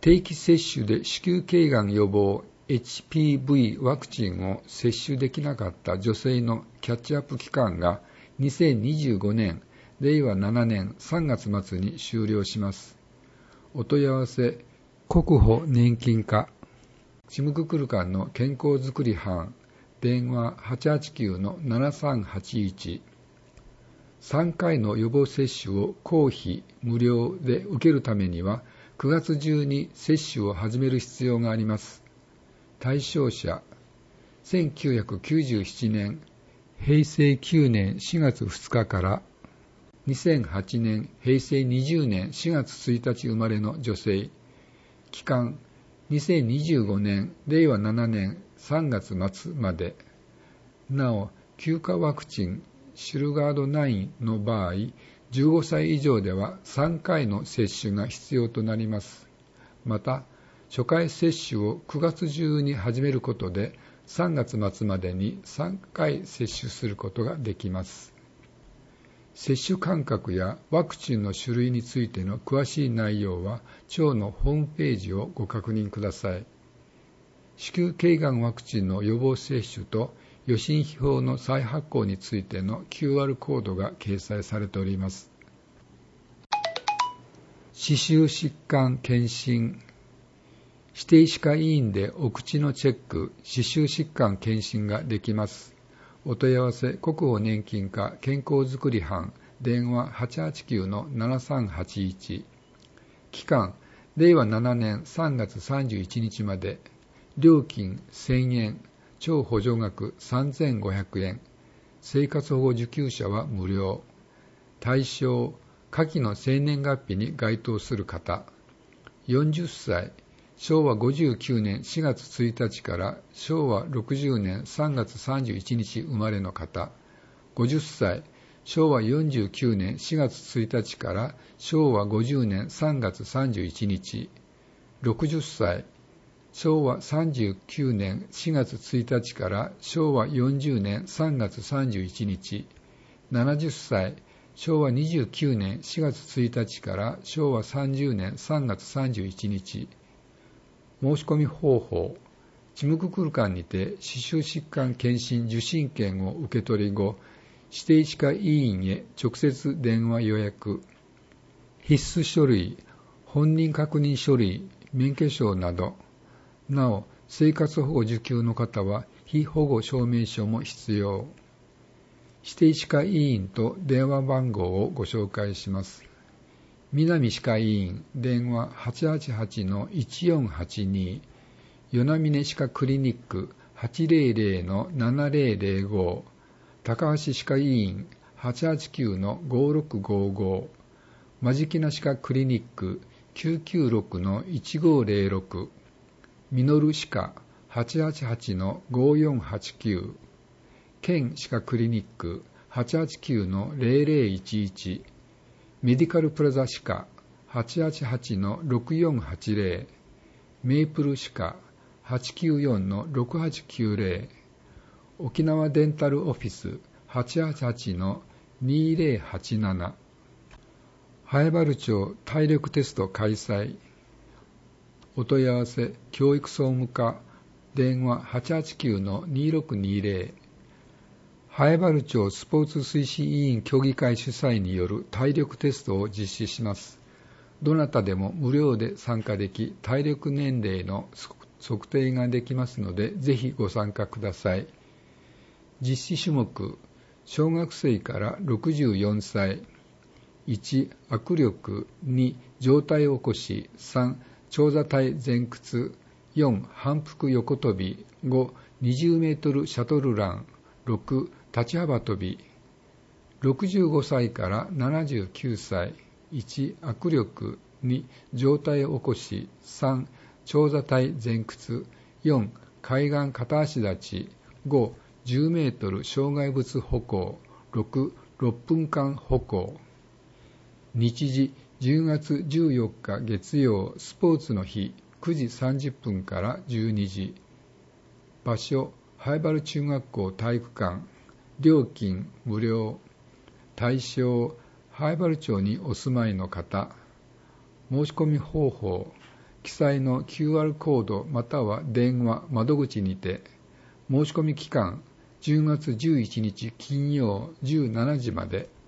定期接種で子宮頸がん予防 HPV ワクチンを接種できなかった女性のキャッチアップ期間が2025年令和7年3月末に終了します。お問い合わせ国保年金課ちむくくる館の健康づくり班電話 889-7381 3回の予防接種を公費無料で受けるためには9月中に接種を始める必要があります。対象者1997年平成9年4月2日から2008年平成20年4月1日生まれの女性、期間2025年令和7年3月末まで。なお、9価ワクチンシルガード9の場合、15歳以上では3回の接種が必要となります。また、初回接種を9月中に始めることで3月末までに3回接種することができます。接種間隔やワクチンの種類についての詳しい内容は庁のホームページをご確認ください。子宮頸がんワクチンの予防接種と予診票の再発行についての QR コードが掲載されております。歯周疾患検診指定歯科医院でお口のチェック、歯周疾患検診ができます。お問い合わせ国保年金課健康づくり班電話 889-7381 期間令和7年3月31日まで。料金1000円超補助額3500円生活保護受給者は無料。対象下記の生年月日に該当する方、40歳昭和59年4月1日から昭和60年3月31日生まれの方、50歳昭和49年4月1日から昭和50年3月31日、60歳昭和39年4月1日から昭和40年3月31日、70歳昭和29年4月1日から昭和30年3月31日。申し込み方法、ちむくくる館にて歯周疾患検診受診券を受け取り後、指定歯科医院へ直接電話予約。必須書類、本人確認書類、免許証など。なお、生活保護受給の方は被保護証明書も必要。指定歯科医院と電話番号をご紹介します。南歯科医院電話 888-1482 与那嶺歯科クリニック 800-7005 高橋歯科医院 889-5655 間近な歯科クリニック 996-1506 ミノル歯科 888-5489 県歯科クリニック 889-0011 メディカルプラザ歯科 888-6480 メイプル歯科 894-6890 沖縄デンタルオフィス 888-2087 南風原町体力テスト開催。お問い合わせ教育総務課電話 889-2620 南風原町スポーツ推進委員協議会主催による体力テストを実施します。どなたでも無料で参加でき、体力年齢の測定ができますので、ぜひご参加ください。実施種目、小学生から64歳。1、握力。2、上体起こし。3、長座体前屈。4、反復横跳び。5、20メートルシャトルラン。6、立ち幅跳び。65歳から79歳。1、握力。2、上体起こし。3、長座体前屈。4、海岸片足立ち。5、10メートル障害物歩行。6、6分間歩行。日時10月14日月曜スポーツの日9時30分から12時。場所、南風原中学校体育館。料金無料。対象、南風原町にお住まいの方。申し込み方法、 記載の QR コードまたは電話窓口にて、申し込み期間10月11日金曜17時まで、